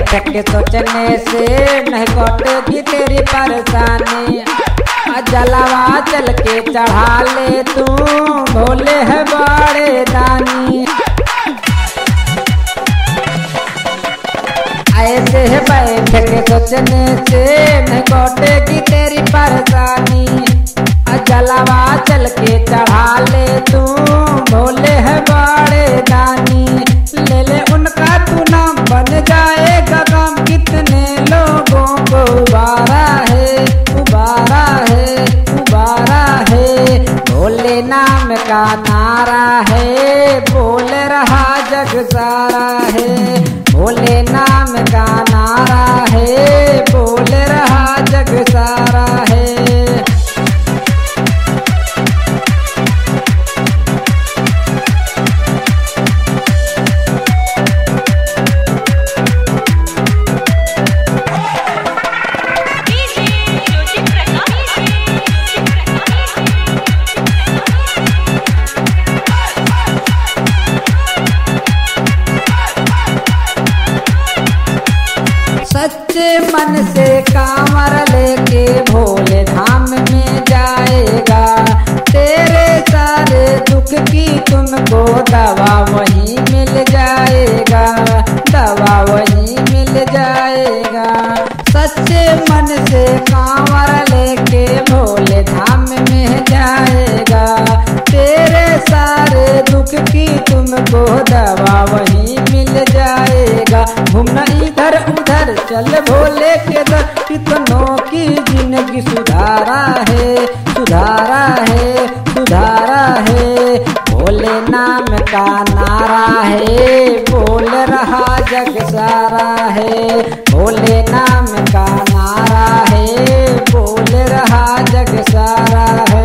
बैठ के सोचने से नहीं कटेगी तेरी परेशानी। जलावा चल के चढ़ा ले तू, भोले है बड़े दानी। ऐसे है बैठ के सोचने से नहीं कटेगी तेरी परेशानी। जलावा चल के चढ़ा ले तू, भोले है बड़े दानी। ले ले उनका तू नाम, बन जाएगा काम। कितने लोगों को उबारा है, उबारा है, उबारा है। भोले नाम का नारा है, बोल रहा जग सारा है। भोले नाम का नारा है, बोल रहा जग सारा है। सच्चे मन से कांवर लेके भोले धाम में जाएगा। तेरे सारे दुख की तुमको दवा वहीं मिल जाएगा, दवा वहीं मिल जाएगा। सच्चे मन से कांवर लेके भोले धाम में जाएगा। तेरे सारे दुख की तुमको दवा वहीं मिल जाएगा। घूमना इधर उधर चल भोले के दर, कितनों की जिंदगी सुधारा है, सुधारा है, सुधारा है। भोले नाम का नारा है, बोल रहा जग सारा है। भोले नाम का नारा है, बोल रहा जग सारा है।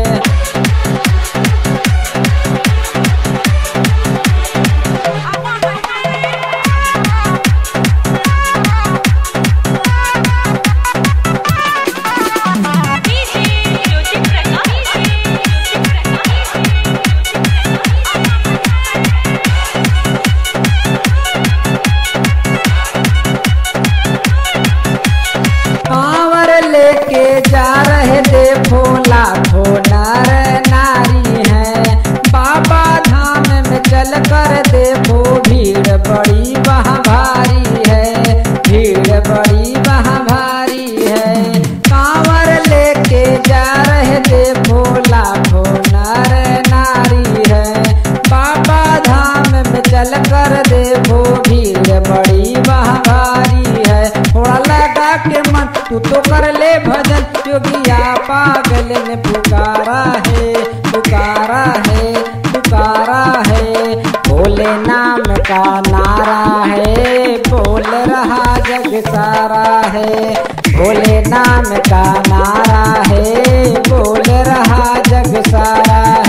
कांवर लेके जा रहे देखो लाखों नर नारी है। बाबा धाम में चल कर देखो भीड़ बड़ी वहाँ भारी है, भीड़ बड़ी वहाँ भारी है। कांवर लेके जा रहे देखो लाखों नर नारी है। बाबा धाम में चल कर देखो भीड़ बड़ी वहाँ भारी है। थोड़ा लगा के मन तू तो कर ले भजन, योगिया पागल ने पुकारा है, पुकारा है, पुकारा है। भोले नाम का नारा है, बोल रहा जग सारा है। भोले नाम का नारा है, बोल रहा जग सारा